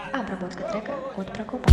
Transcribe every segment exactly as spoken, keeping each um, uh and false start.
Обработка трека от Прокопа.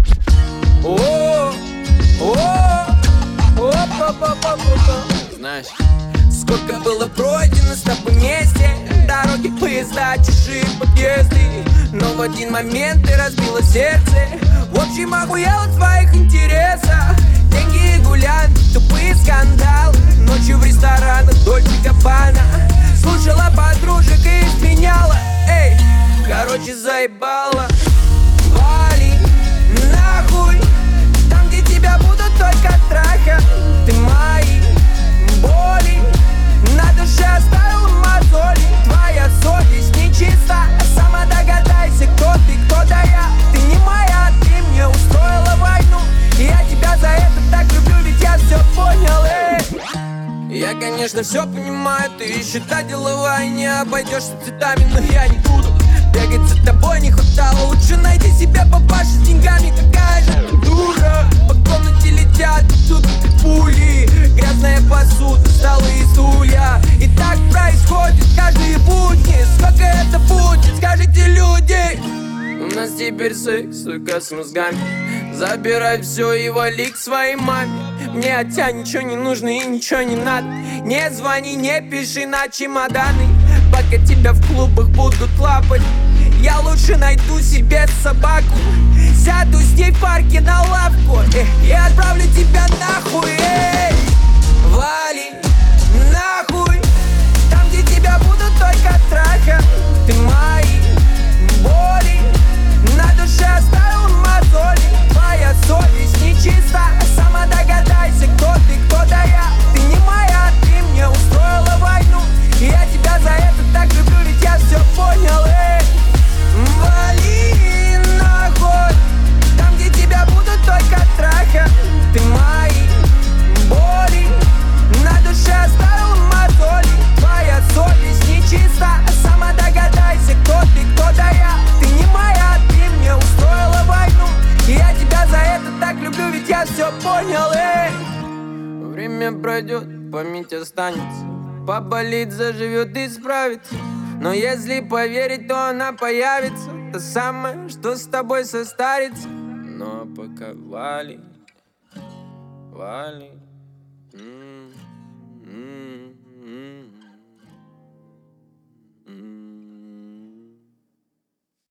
Знаешь, сколько было пройдено с тобой вместе, дороги, поезда, чужие подъезды, но в один момент ты разбила сердце. В общем, охуела в твоих интересах. Деньги и гулянки, тупые скандалы, ночью в ресторанах Дольче Габбана. Слушала подружек и изменяла. Эй, короче, заебала. Вали нахуй, там, где тебя будут только трахать. Ты мои боли на душе оставил мозоли. Твоя совесть нечиста, сама догадайся, кто ты, кто да я. Ты не моя, ты мне устроила войну, и я тебя за это так люблю, ведь я все понял, эй. Я, конечно, все понимаю, ты еще та деловая, не обойдешься цветами, но я не буду бегать за тобой, не хватало. Лучше найди себе папашу с деньгами, какая же ты дура. По комнате летят отсюда как пули, грязная посуда, столы и стулья. И так происходит каждые будни. Сколько это будет, скажите, люди? У нас теперь секс, сука, с мозгами. Забирай все и вали к своей маме. Мне от тебя ничего не нужно и ничего не надо. Не звони, не пиши на чемоданы, пока тебя в клубах будут лапать. Я лучше найду себе собаку, сяду с ней в парке на лавку, эх, и отправлю тебя нахуй, эй. Вали нахуй, там, где тебя будут только трахать. Ты мои боли на душе оставил мозоли. Твоя совесть нечиста, сама догадайся, кто ты, кто да я. Ты не моя, ты мне устроила войну, и я тебя за это так люблю, ведь я все понял, эй. Вали нахуй, там, где тебя будут только трахать. Ты мои боли на душе оставил мозоли. Твоя совесть нечиста, сама догадайся, кто ты, кто да я. Ты не моя, ты мне устроила войну, и я тебя за это так люблю, ведь я все понял, эй. Время пройдет, память останется, поболит, заживет и справится. Но если поверить, то она появится, та самая, что с тобой состарится. Ну а пока вали, вали. М-м-м-м.